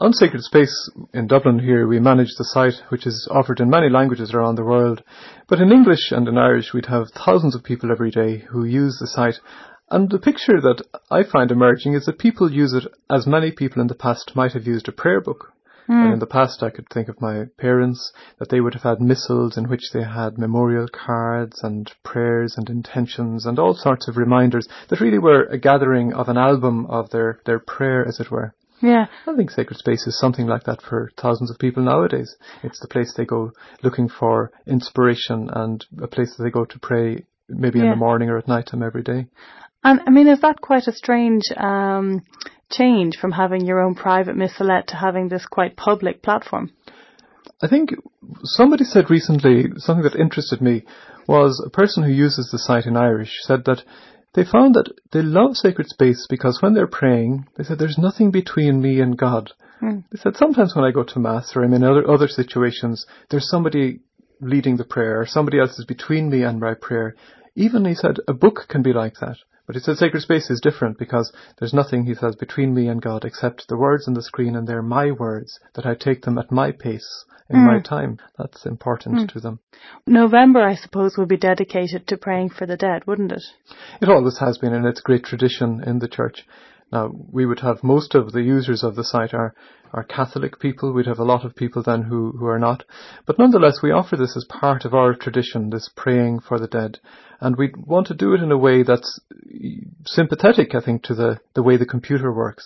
On Sacred Space in Dublin here, we manage the site, which is offered in many languages around the world. But in English and in Irish, we'd have thousands of people every day who use the site. And the picture that I find emerging is that people use it as many people in the past might have used a prayer book. And in the past, I could think of my parents, that they would have had missals in which they had memorial cards and prayers and intentions and all sorts of reminders that really were a gathering of an album of their prayer, as it were. Yeah. I think Sacred Space is something like that for thousands of people nowadays. It's the place they go looking for inspiration and a place that they go to pray maybe in the morning or at night time every day. And I mean, is that quite a strange change from having your own private missalette to having this quite public platform? I think somebody said recently, something that interested me, was a person who uses the site in Irish said that they found that they love Sacred Space because when they're praying, they said, there's nothing between me and God. They said, sometimes when I go to Mass or I'm in other situations, there's somebody leading the prayer or somebody else is between me and my prayer. Even, he said, a book can be like that. But he said Sacred Space is different because there's nothing, he says, between me and God except the words on the screen, and they're my words, that I take them at my pace, in my time. That's important to them. November, I suppose, will be dedicated to praying for the dead, wouldn't it? It always has been, and it's a great tradition in the church. Now, we would have most of the users of the site are Catholic people. We'd have a lot of people then who are not. But nonetheless, we offer this as part of our tradition, this praying for the dead. And we want to do it in a way that's sympathetic, I think, to the way the computer works.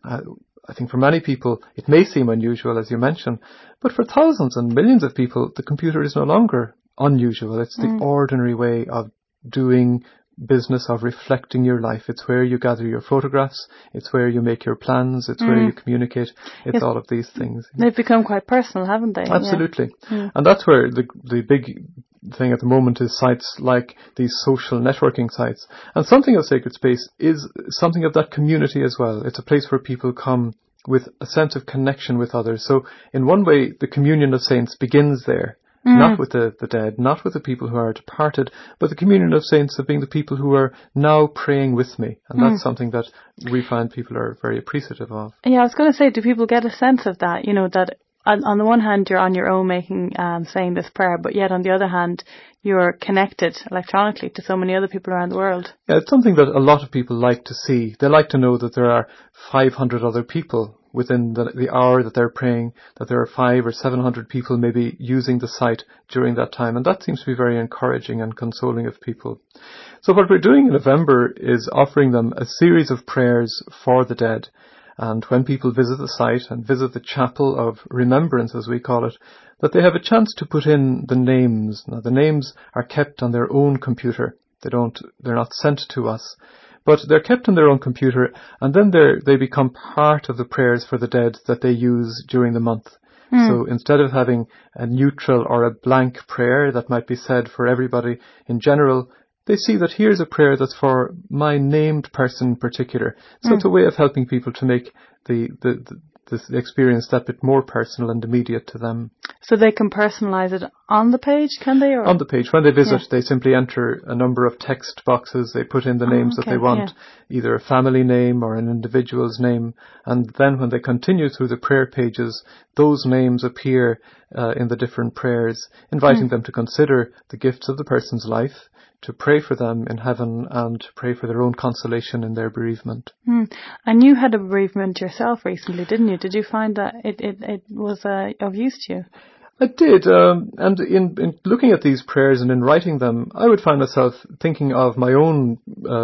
I think for many people, it may seem unusual, as you mentioned, but for thousands and millions of people, the computer is no longer unusual. It's the ordinary way of doing business, of reflecting your life. It's where you gather your photographs. It's where you make your plans. It's where you communicate. It's all of these things. They've become quite personal, haven't they? Absolutely. Yeah. And that's where the big thing at the moment is sites like these social networking sites. And something of Sacred Space is something of that community as well. It's a place where people come with a sense of connection with others. So in one way, the communion of saints begins there. Not with the dead, not with the people who are departed, but the communion of saints of being the people who are now praying with me. And that's something that we find people are very appreciative of. Yeah, I was going to say, do people get a sense of that? You know, that on the one hand, you're on your own saying this prayer, but yet on the other hand, you're connected electronically to so many other people around the world. Yeah, it's something that a lot of people like to see. They like to know that there are 500 other people within the hour that they're praying, that there are 500 or 700 people maybe using the site during that time. And that seems to be very encouraging and consoling of people. So what we're doing in November is offering them a series of prayers for the dead. And when people visit the site and visit the chapel of remembrance, as we call it, that they have a chance to put in the names. Now, the names are kept on their own computer. They're not sent to us. But they're kept on their own computer, and then they become part of the prayers for the dead that they use during the month. So instead of having a neutral or a blank prayer that might be said for everybody in general, they see that here's a prayer that's for my named person in particular. So it's a way of helping people to make the experience that bit more personal and immediate to them. So they can personalise it on the page, can they? Or? On the page. When they visit, they simply enter a number of text boxes. They put in the names that they want, either a family name or an individual's name. And then when they continue through the prayer pages, those names appear in the different prayers, inviting them to consider the gifts of the person's life, to pray for them in heaven, and to pray for their own consolation in their bereavement. And you had a bereavement yourself recently, didn't you? Did you find that it was of use to you? I did, and in looking at these prayers and in writing them, I would find myself thinking of my own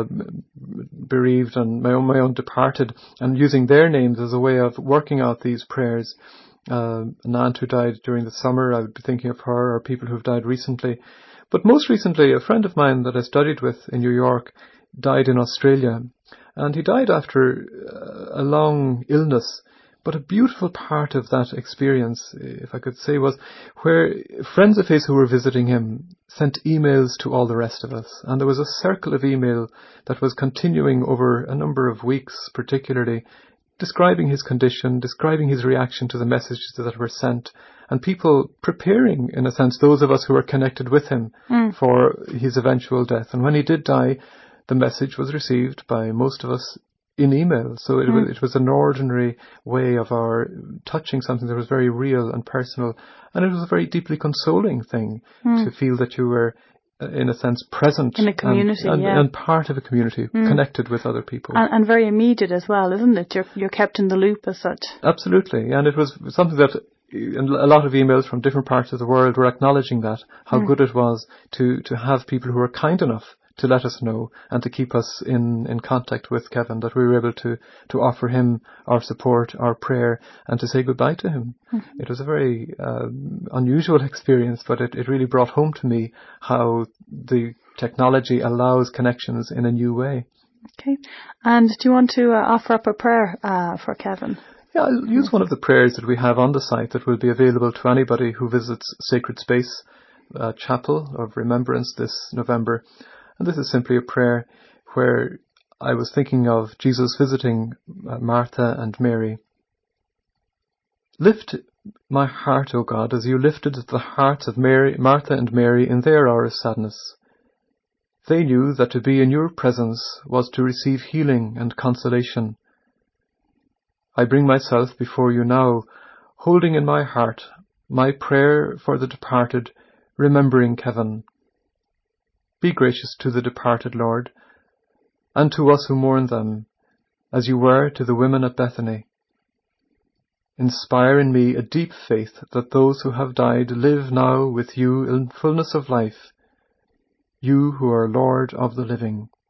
bereaved and my own departed, and using their names as a way of working out these prayers. An aunt who died during the summer, I would be thinking of her, or people who've died recently. But most recently, a friend of mine that I studied with in New York died in Australia, and he died after a long illness. But a beautiful part of that experience, if I could say, was where friends of his who were visiting him sent emails to all the rest of us. And there was a circle of email that was continuing over a number of weeks, particularly, describing his condition, describing his reaction to the messages that were sent, and people preparing, in a sense, those of us who were connected with him for his eventual death. And when he did die, the message was received by most of us in email. So it was an ordinary way of our touching something that was very real and personal. And it was a very deeply consoling thing to feel that you were, in a sense, present in a community, and part of a community, connected with other people. And very immediate as well, isn't it? You're kept in the loop as such. Absolutely. And it was something that, and a lot of emails from different parts of the world were acknowledging that, how good it was to have people who were kind enough to let us know and to keep us in contact with Kevin, that we were able to offer him our support, our prayer, and to say goodbye to him. It was a very unusual experience, but it really brought home to me how the technology allows connections in a new way. Okay. And do you want to offer up a prayer for Kevin? Yeah, I'll use one of the prayers that we have on the site that will be available to anybody who visits Sacred Space Chapel of Remembrance this November. And this is simply a prayer where I was thinking of Jesus visiting Martha and Mary. Lift my heart, O God, as you lifted the hearts of Martha and Mary in their hour of sadness. They knew that to be in your presence was to receive healing and consolation. I bring myself before you now, holding in my heart my prayer for the departed, remembering Kevin. Be gracious to the departed, Lord, and to us who mourn them, as you were to the women at Bethany. Inspire in me a deep faith that those who have died live now with you in fullness of life, you who are Lord of the living.